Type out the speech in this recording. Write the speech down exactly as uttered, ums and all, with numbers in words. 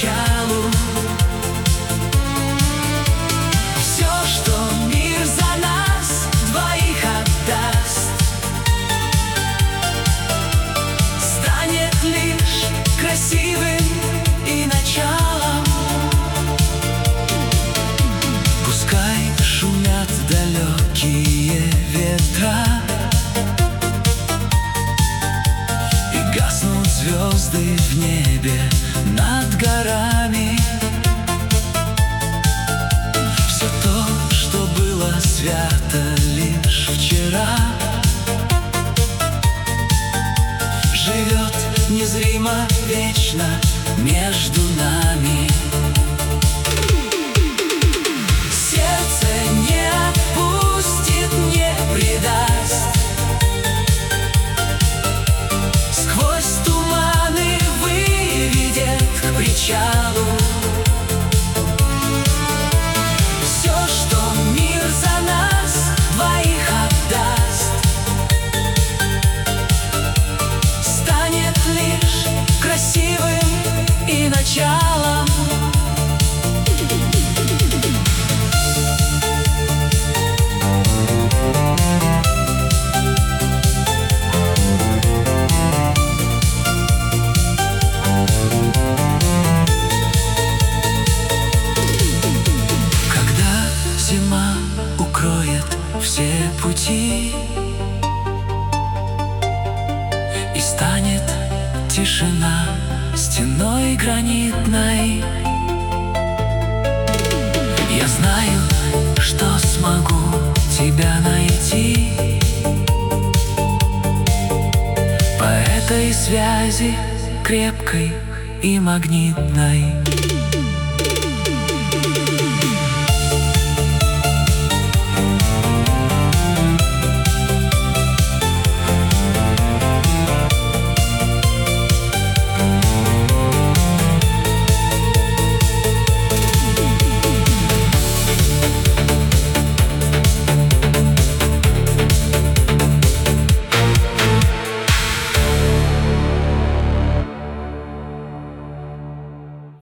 началу. Все, что мир за нас двоих отдаст, станет лишь красивым и началом. Пускай шумят далекие ветра и гаснут звезды в небе над горами. Все то, что было свято лишь вчера, живет незримо вечно между нами. Сердце не отпустит, не предаст, сквозь туманы выведет к причалу. Все, что мир за нас двоих отдаст, станет лишь красивым и началом. Зима укроет все пути и станет тишина стеной гранитной. Я знаю, что смогу тебя найти по этой связи крепкой и магнитной.